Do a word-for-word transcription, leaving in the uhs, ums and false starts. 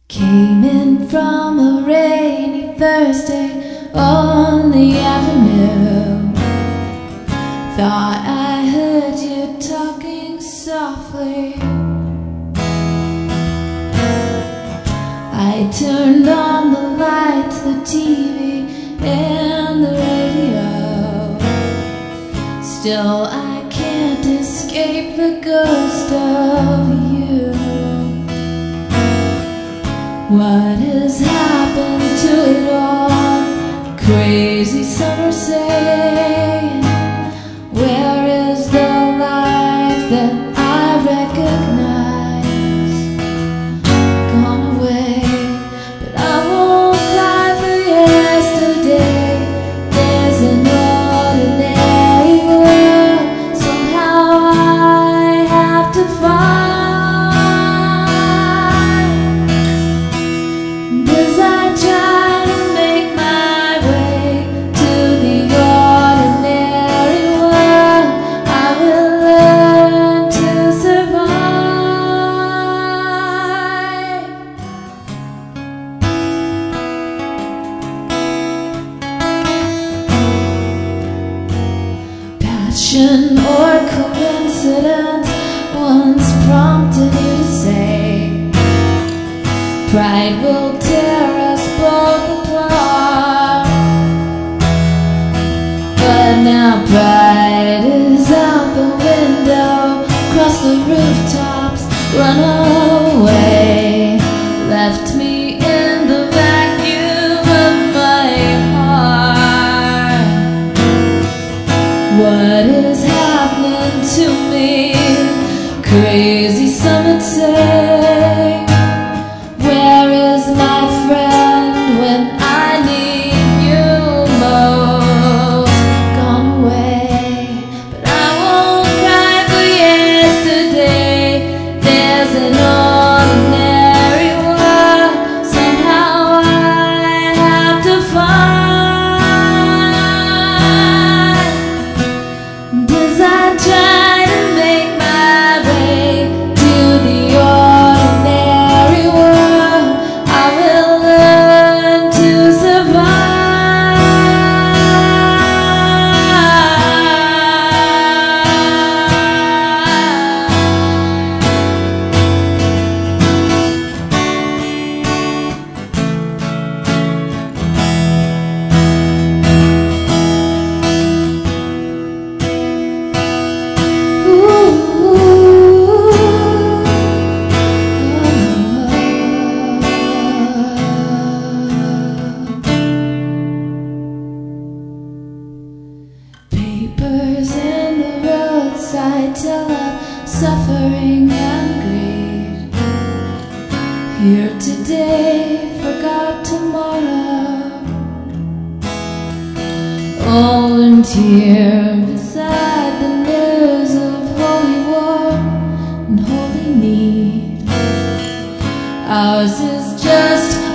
Came in from a rainy Thursday on the avenue. Thought I heard you talking softly. I turned on the lights, the T V and the radio. Still I can't escape the ghost of you. What has happened to it all? Crazy summer saying, where is the life that I recognize? Gone away, but I won't cry for yesterday. There's an ordinary world somehow I have to find. Or coincidence once prompted you to say, pride will tear us both apart. But now pride is out the window, across the rooftops, run away, left me in the vacuum of my heart. What is happening to me? Crazy some would say. Where is my friend when I need you most? Gone away, but I won't cry for yesterday. There's an ordinary world somehow I have to find. As I try to make my way to the ordinary world, I will learn to survive. Papers in the roadside tell of suffering and greed. Here today, forgot tomorrow. Volunteer beside the news of holy war and holy need. Ours is just